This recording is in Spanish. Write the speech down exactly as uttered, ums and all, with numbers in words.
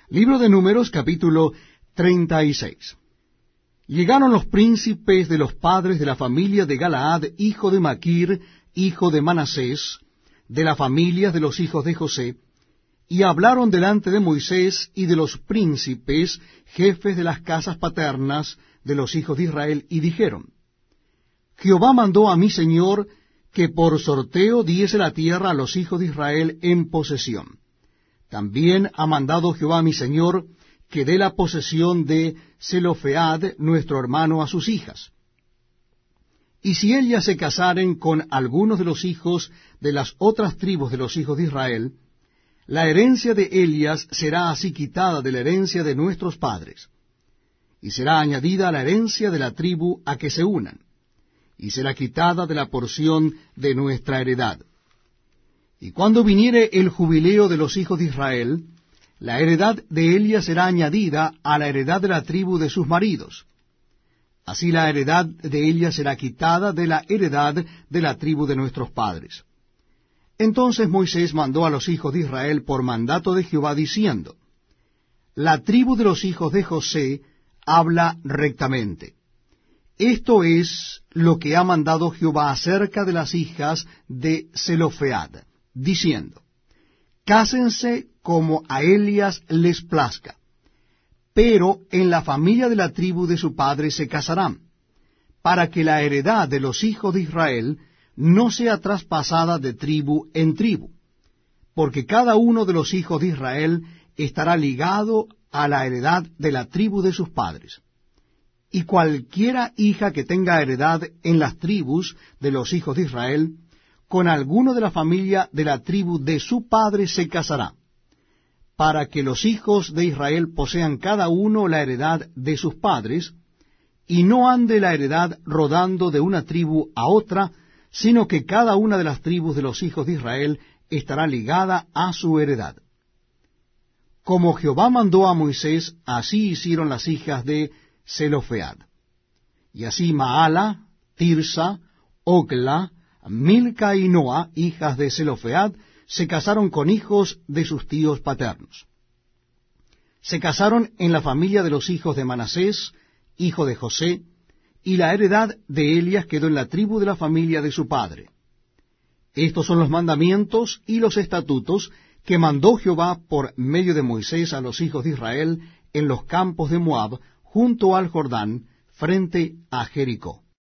Libro de Números, capítulo treinta y seis. Llegaron los príncipes de los padres de la familia de Galaad, hijo de Maquir, hijo de Manasés, de la familia de los hijos de José, y hablaron delante de Moisés y de los príncipes, jefes de las casas paternas de los hijos de Israel, y dijeron: Jehová mandó a mi señor que por sorteo diese la tierra a los hijos de Israel en posesión. También ha mandado Jehová a mi señor que dé la posesión de Zelofead, nuestro hermano, a sus hijas. Y si ellas se casaren con algunos de los hijos de las otras tribus de los hijos de Israel, la herencia de ellas será así quitada de la herencia de nuestros padres, y será añadida a la herencia de la tribu a que se unan, y será quitada de la porción de nuestra heredad. Y cuando viniere el jubileo de los hijos de Israel, la heredad de ellas será añadida a la heredad de la tribu de sus maridos. Así la heredad de ellas será quitada de la heredad de la tribu de nuestros padres. Entonces Moisés mandó a los hijos de Israel por mandato de Jehová, diciendo: La tribu de los hijos de José habla rectamente. Esto es lo que ha mandado Jehová acerca de las hijas de Zelofead, diciendo: Cásense como a ellas les plazca, pero en la familia de la tribu de su padre se casarán, para que la heredad de los hijos de Israel no sea traspasada de tribu en tribu, porque cada uno de los hijos de Israel estará ligado a la heredad de la tribu de sus padres. Y cualquiera hija que tenga heredad en las tribus de los hijos de Israel, con alguno de la familia de la tribu de su padre se casará, para que los hijos de Israel posean cada uno la heredad de sus padres, y no ande la heredad rodando de una tribu a otra, sino que cada una de las tribus de los hijos de Israel estará ligada a su heredad. Como Jehová mandó a Moisés, así hicieron las hijas de Zelofead. Y así Maala, Tirsa, Ogla, Milca y Noa, hijas de Zelofead, se casaron con hijos de sus tíos paternos. Se casaron en la familia de los hijos de Manasés, hijo de José, y la heredad de Elias quedó en la tribu de la familia de su padre. Estos son los mandamientos y los estatutos que mandó Jehová por medio de Moisés a los hijos de Israel en los campos de Moab, junto al Jordán, frente a Jericó.